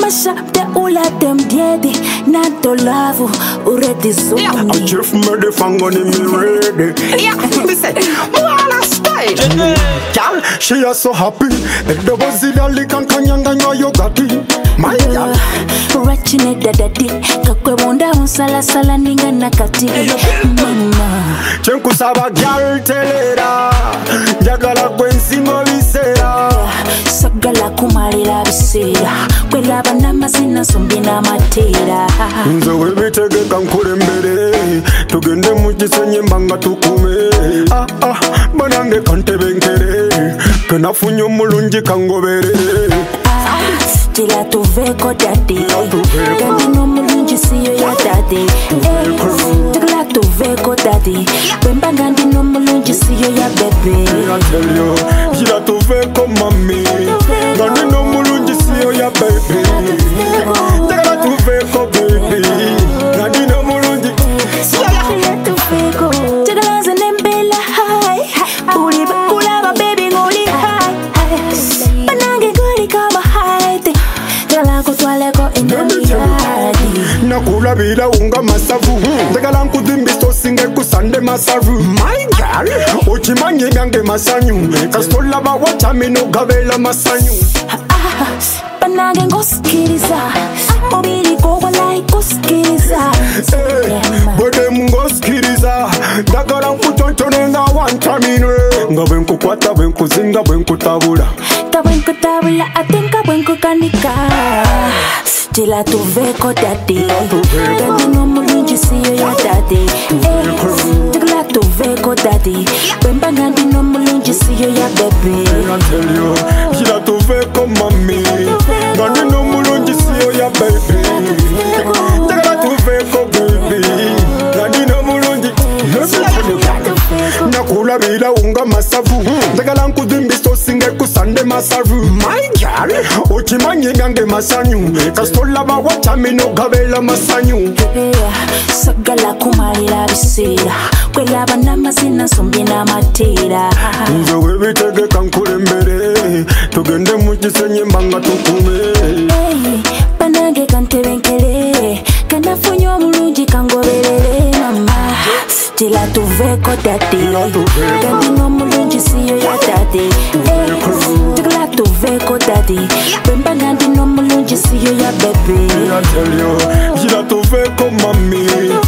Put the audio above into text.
Masha de ula dem diedi na to love already so me. I just made the fango ni me ready. Yeah, me say, wanna style. Girl, she is so happy. The bozilla likan kanyanga nyo yogati. My girl, Rachine dadadi kakwe wonda unsala sala ninga nakati. Mama, chenku saba girl telera. Jagala kwensingo visera. sagala kumalira bisera. Kwela bana mazina sombi na matera. Nze webitege kankule mbere. Tugende mukisenye mbanga tukume. Banange kantebenkere. Kenafunyo mulungi kangobere. Tila tuveko dadi. Dadi no mulungi siyo ya dadi. Tila tuveko dadi. Bemba gandi no mulungi siyo ya bebe. I tell you, tila tuveko mami. Gandi no mulungi siyo ya baby. Tila tuveko baby. Gandi no mulungi Tila tuveko. Tila zanembela hai. Uli bakula baby ngoli hai. Banange goli kama hai. Tila kutwaleko enamiyadi. nakula bila unga masavu. Tegala nkudimbisto singe kusande masavu. My girl, uchimanye nyange masanyu. Kastola ba watamino gavela masanyu. Banange ngoskiriza. Obili kowa lai koskiriza. Bode mungoskiriza. Dagala nkutontone nga wantamine. Nga bwenkukwata bwenkuzinga bwenkutabula. Kabwenku tabula atenka bwenku kanika. Tila tuveko dadi. Dadi no mulungi siyo ya dadi. Tila tuveko dadi. Bemba gandi no mulungi siyo ya bebe. I tell you, tila tuveko mami. Gandi no mulungi siyo ya baby. Tila tuveko baby. Gandi no mulungi. Nakula bila unga masavu. Tegala nkudimbisto singe kusande masavu. My girl, uchimanye nyange masanyu. Kastola ba watamino gavela masanyu. Sagala kumalira bisera. Kwela bana mazina sombi na matera. Nze webitege kankule mbere. Tugende mukisenye mbanga tukume. Banange kantebenkere. Kanafunyo mulungi kangoberere mama. Tila tuveko dadi. Dadi no mulungi siyo ya dadi. Tila tuveko dadi. Bemba gandi no mulungi siyo ya bebe. I tell you, tila tuveko mami.